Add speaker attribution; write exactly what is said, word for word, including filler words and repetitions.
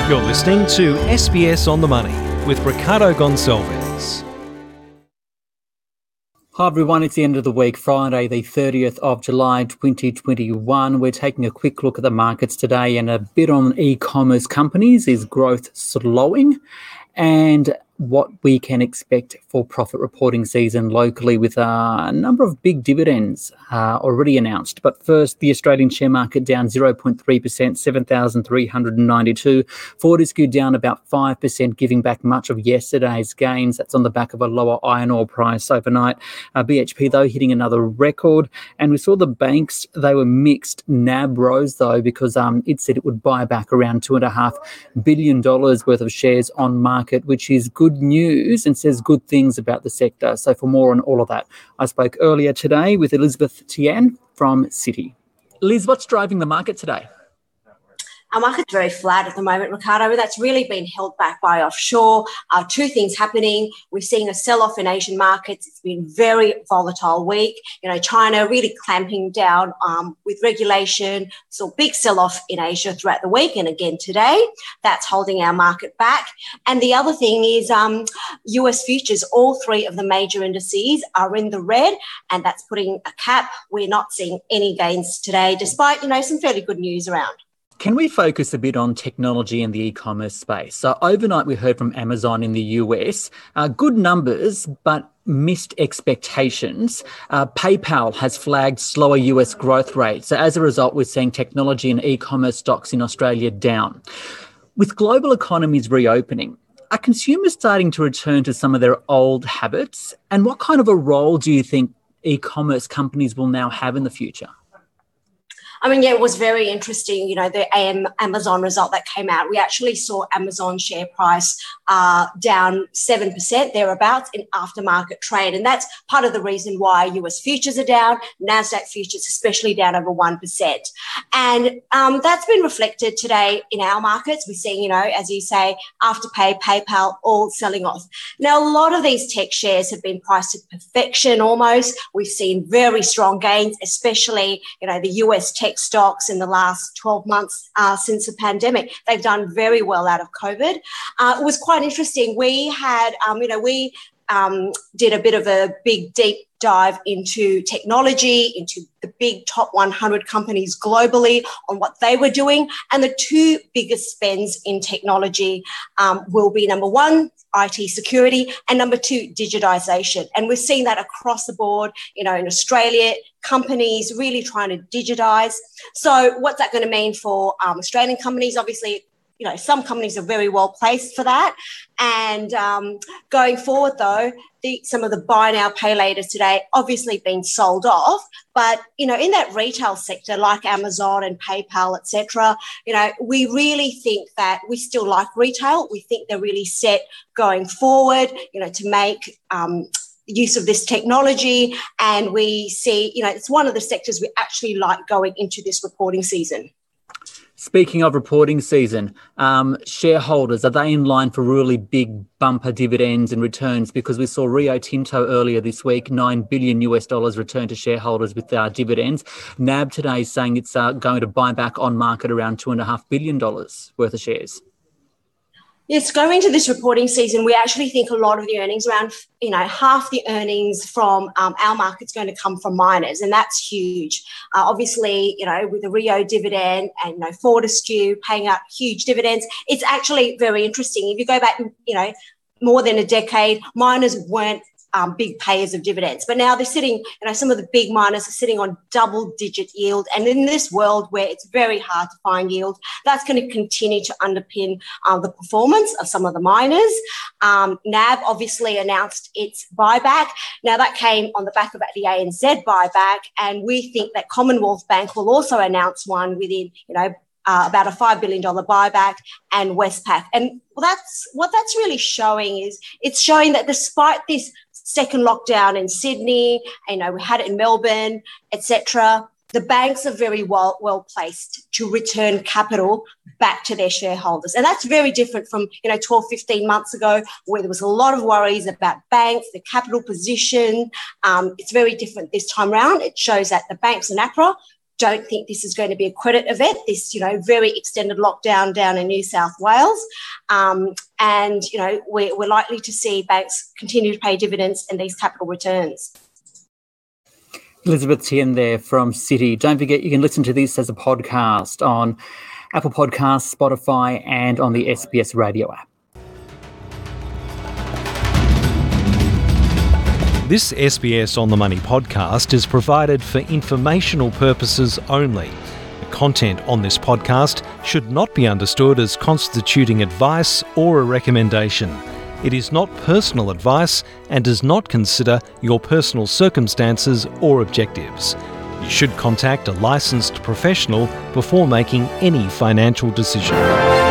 Speaker 1: You're listening to S B S On The Money with Ricardo Gonçalves.
Speaker 2: Hi everyone, it's the end of the week, Friday the thirtieth of July twenty twenty-one. We're taking a quick look at the markets today and a bit on e-commerce companies. Is growth slowing? And what we can expect for profit reporting season locally with a number of big dividends uh, already announced. But first, the Australian share market down zero point three percent, seven thousand three hundred ninety-two. Fortescue down about five percent, giving back much of yesterday's gains. That's on the back of a lower iron ore price overnight. Uh, B H P, though, hitting another record. And we saw the banks, they were mixed. N A B rose, though, because um, it said it would buy back around two point five billion dollars worth of shares on market, which is good news and says good things about the sector. So for more on all of that, I spoke earlier today with Elizabeth Tian from Citi. Liz, what's driving the market today?
Speaker 3: Our market's very flat at the moment, Ricardo. That's really been held back by offshore. Uh, two things happening. We're seeing a sell-off in Asian markets. It's been very volatile week. You know, China really clamping down um, with regulation. So big sell-off in Asia throughout the week and again today. That's holding our market back. And the other thing is um, U S futures. All three of the major indices are in the red, and that's putting a cap. We're not seeing any gains today, despite, you know, some fairly good news around.
Speaker 2: Can we focus a bit on technology and the e-commerce space? So overnight we heard from Amazon in the U S, uh, good numbers, but missed expectations. Uh, PayPal has flagged slower U S growth rates. So as a result, we're seeing technology and e-commerce stocks in Australia down. With global economies reopening, are consumers starting to return to some of their old habits? And what kind of a role do you think e-commerce companies will now have in the future?
Speaker 3: I mean, yeah, it was very interesting, you know, the Amazon result that came out. We actually saw Amazon share price uh, down seven percent thereabouts in aftermarket trade. And that's part of the reason why U S futures are down, NASDAQ futures especially down over one percent. And um, that's been reflected today in our markets. We're seeing, you know, as you say, Afterpay, PayPal, all selling off. Now, a lot of these tech shares have been priced to perfection almost. We've seen very strong gains, especially, you know, the U S tech stocks in the last twelve months uh, since the pandemic. They've done very well out of COVID. Uh, it was quite interesting. We had, um, you know, we um, did a bit of a big deep dive into technology, into the big top one hundred companies globally on what they were doing. And the two biggest spends in technology um, will be, number one, I T security, and number two, digitization. And we're seeing that across the board, you know, in Australia, companies really trying to digitize. So what's that going to mean for um, Australian companies? Obviously, you know, some companies are very well placed for that. And um, going forward, though, the, some of the buy now, pay laters today obviously been sold off. But, you know, in that retail sector like Amazon and PayPal, et cetera, you know, we really think that we still like retail. We think they're really set going forward, you know, to make um, use of this technology. And we see, you know, it's one of the sectors we actually like going into this reporting season.
Speaker 2: Speaking of reporting season, um, shareholders, are they in line for really big bumper dividends and returns? Because we saw Rio Tinto earlier this week, nine billion U S dollars returned to shareholders with uh, dividends. N A B today is saying it's uh, going to buy back on market around two point five billion dollars worth of shares.
Speaker 3: Yes, going into this reporting season, we actually think a lot of the earnings, around, you know, half the earnings from um, our market's going to come from miners, and that's huge. Uh, obviously, you know, with the Rio dividend and, you know, Fortescue paying out huge dividends, it's actually very interesting. If you go back, you know, more than a decade, miners weren't Um, big payers of dividends. But now they're sitting, you know, some of the big miners are sitting on double-digit yield. And in this world where it's very hard to find yield, that's going to continue to underpin uh, the performance of some of the miners. Um, N A B obviously announced its buyback. Now, that came on the back of the A N Z buyback, and we think that Commonwealth Bank will also announce one within, you know, Uh, about a five billion dollars buyback, and Westpac. And that's what that's really showing is it's showing that despite this second lockdown in Sydney, you know, we had it in Melbourne, et cetera, the banks are very well, well placed to return capital back to their shareholders. And that's very different from, you know, twelve, fifteen months ago, where there was a lot of worries about banks, the capital position. Um, it's very different this time around. It shows that the banks and APRA don't think this is going to be a credit event, this, you know, very extended lockdown down in New South Wales. Um, and, you know, we're, we're likely to see banks continue to pay dividends and these capital returns.
Speaker 2: Elizabeth Tien there from Citi. Don't forget, you can listen to this as a podcast on Apple Podcasts, Spotify, and on the S B S Radio app.
Speaker 1: This S B S On The Money podcast is provided for informational purposes only. The content on this podcast should not be understood as constituting advice or a recommendation. It is not personal advice and does not consider your personal circumstances or objectives. You should contact a licensed professional before making any financial decision.